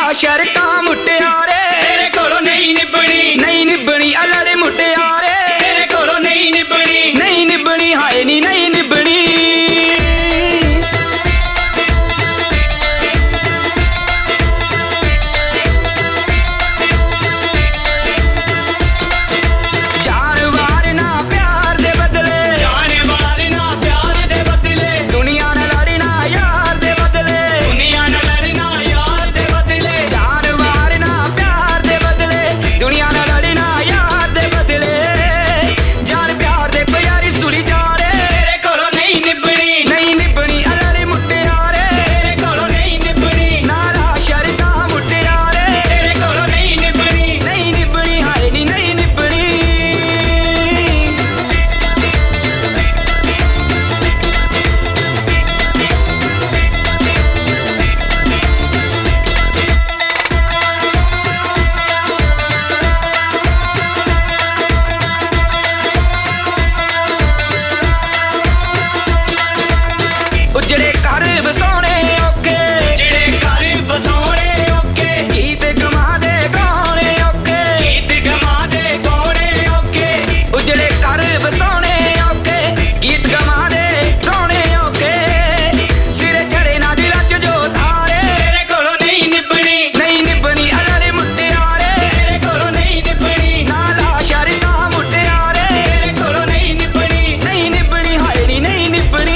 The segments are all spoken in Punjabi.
ਸ਼ਰਤਾਂ ਮੁਟਿਆਰੇ ਤੇਰੇ ਕੋਲੋਂ ਨਹੀਂ ਨਿਭਣੀ, ਨਹੀਂ ਨਿਭਣੀ ਅਲੜੇ ਮੁਟਿਆਰੇ ਤੇਰੇ ਕੋਲੋਂ ਨਹੀਂ ਨਿਭਣੀ, ਨਹੀਂ ਨਿਭਣੀ ਹਾਏ ਨੀ ਨਹੀਂ ਨਿਭਣੀ। ਜਾਨ ਵਾਰ ਨਾ ਪਿਆਰ ਦੇ ਬਦਲੇ, ਜਾਨ ਵਾਰ ਨਾ ਪਿਆਰ ਦੇ ਬਦਲੇ, ਦੁਨੀਆ ਨਾਲ ਲੜਨਾ ਯਾਰ ਦੇ ਬਦਲੇ, ਦੁਨੀਆ ਨਾਲ ਲੜਨਾ ਯਾਰ ਦੇ ਬਦਲੇ, ਜਾਨ ਵਾਰ ਨਾ ਪਿਆਰ ਦੇ ਬਦਲੇ, ਦੁਨੀਆ ਨਾਲ ਲੜਨਾ ਯਾਰ ਦੇ ਬਦਲੇ, ਜਾਨ ਪਿਆਰ ਦੇ ਪਿਆਰੀ ਸੁਲੀ ਜਾਰੇ ਤੇਰੇ ਕੋਲੋਂ ਨਹੀਂ ਨਿਭਣੀ, ਨਹੀਂ ਨਿਭਣੀ ਅਲੜੇ ਮੁਟਿਆਰੇ ਤੇਰੇ ਕੋਲੋਂ ਨਹੀਂ ਨਿਭਣੀ, ਨਾਲਾ ਸ਼ਰਤਾਂ ਮੁਟਿਆਰੇ ਤੇਰੇ ਕੋਲੋਂ ਨਹੀਂ ਨਿਭਣੀ, ਨਹੀਂ ਨਿਭਣੀ ਹਾਏ ਨੀ ਨਹੀਂ ਨਿਭਣੀ। ਉਜੜੇ ਘਰ ਵਸਾਉਣੇ ਔਖੇ, ਜਿਹੜੇ ਘਰ ਵਸਾਉਣੇ ਔਖੇ, ਗੀਤ ਗਮਾ ਦੇ ਗਾਉਣੇ ਔਖੇ, ਗੀਤ ਗਮਾ ਦੇ ਗਾਉਣੇ ਔਖੇ, ਉਜੜੇ ਘਰ ਵਸਾਉਣੇ ਔਖੇ, ਗੀਤ ਗਮਾ ਦੇ ਗਾਉਣੇ ਔਖੇ, ਸਿਰੇ ਚੜੇ ਨਾ ਦਿਲਾਂ 'ਚ ਜੋ ਤਾਰੇ ਤੇਰੇ ਕੋਲੋਂ ਨਹੀਂ ਨਿਭਣੀ, ਨਹੀਂ ਨਿਭਣੀ ਅਲੜੇ ਮੁਟਿਆਰੇ ਤੇਰੇ ਕੋਲੋਂ ਨਹੀਂ ਨਿਭਣੀ, ਨਾਲਾ ਸ਼ਰਤਾਂ ਮੁਟਿਆਰੇ ਤੇਰੇ ਕੋਲੋਂ ਨਹੀਂ ਨਿਭਣੀ, ਨਹੀਂ ਨਿਭਣੀ ਹਾਏ ਨੀ ਨਹੀਂ ਨਿਭਣੀ।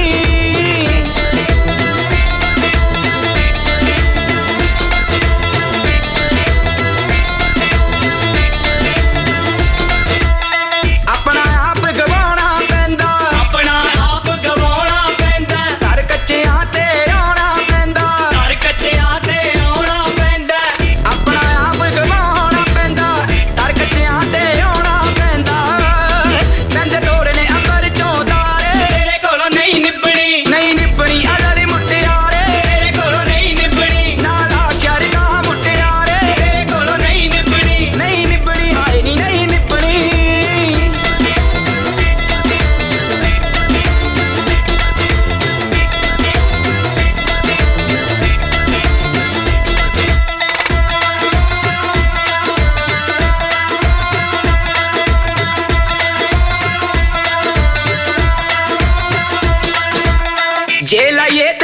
ਆਪਣਾ ਆਪ ਗਵਾਉਣਾ ਪੈਂਦਾ, ਆਪਣਾ ਆਪ ਗਵਾਉਣਾ ਪੈਂਦਾ, ਘਰ ਕੱਚਿਆਂ ਤੇ ਆਉਣਾ ਪੈਂਦਾ, ਘਰ ਕੱਚਿਆਂ ਤੇ ਆਉਣਾ ਪੈਂਦਾ, ਆਪਣਾ ਆਪ ਗਵਾਉਣਾ ਪੈਂਦਾ, ਘਰ ਕੱਚਿਆਂ ਤੇ ਆਉਣਾ ਪੈਂਦਾ, ਪੈਂਦੇ ਤੋੜਨੇ ਅੰਬਰ ਚੋਂ ਤਾਰੇ ਤੇਰੇ ਕੋਲੋਂ ਨਹੀਂ ਨਿਭਣੀ, ਨਹੀਂ ਨਿਭਣੀ ਅਲੜੀ ਮੁਟਿਆਰੇ ਤੇਰੇ ਕੋਲੋਂ ਨਹੀਂ ਨਿਭਣੀ, ਨਾਲਾ ਸ਼ਰਤਾਂ ਮੁਟਿਆਰੇ ਤੇਰੇ ਕੋਲੋਂ ਨਹੀਂ ਨਿਭਣੀ, ਨਹੀਂ ਨਿਭਣੀ ਹਾਏ ਨੀ ਨਹੀਂ ਨਿਭਣੀ। ਜੇ ਲਾਈਏ